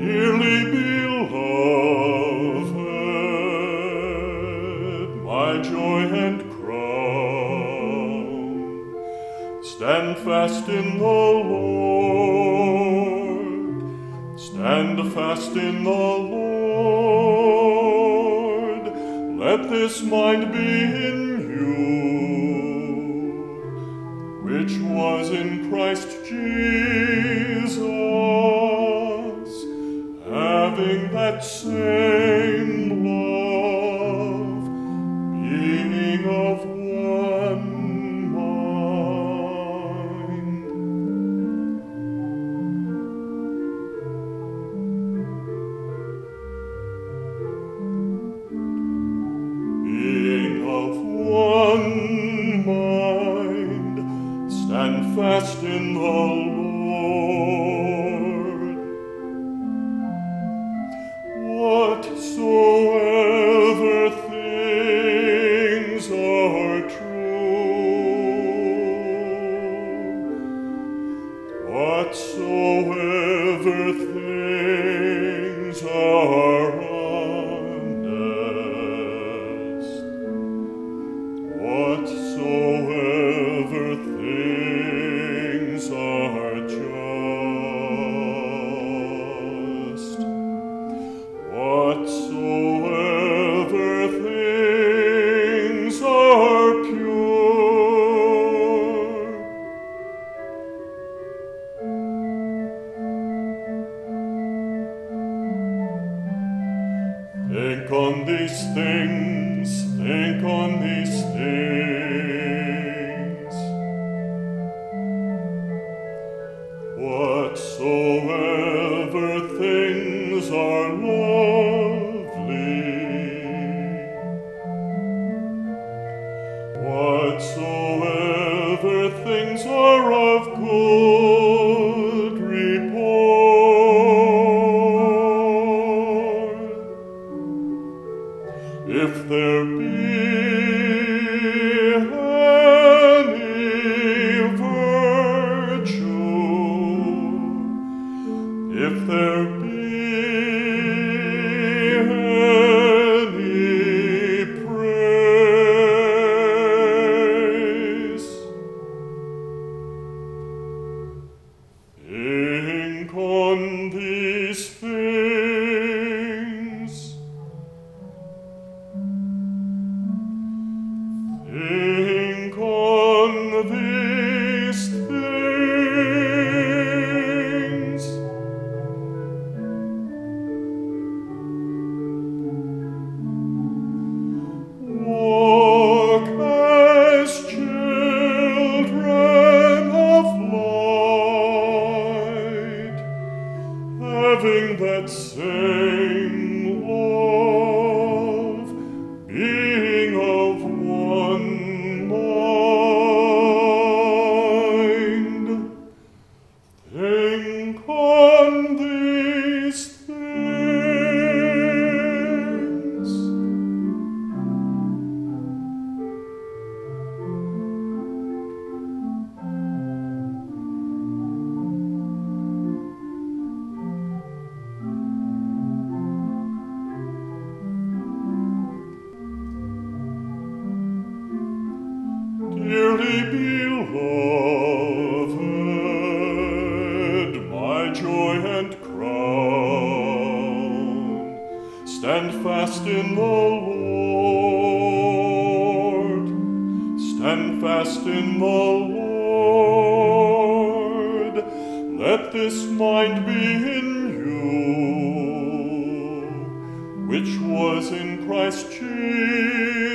Dearly beloved, my joy and crown, stand fast in the Lord, stand fast in the Lord. Let this mind be in you, which was in Christ Jesus, having that same love, being of one mind. Being of one mind, stand fast in the Lord. Whatsoever things are true, whatsoever things are honest, whatsoever things are just, whatsoever things are pure, think on these things, think on these things. Whatsoever things are lovely, whatsoever things are of good report, if there be any virtue, if there be any praise, think on these things. Think on these things. Walk as children of light, having that same love, being of one mind. Think on these things. Dearly beloved, my joy and crown, stand fast in the Lord, stand fast in the Lord. Let this mind be in you, which was in Christ Jesus,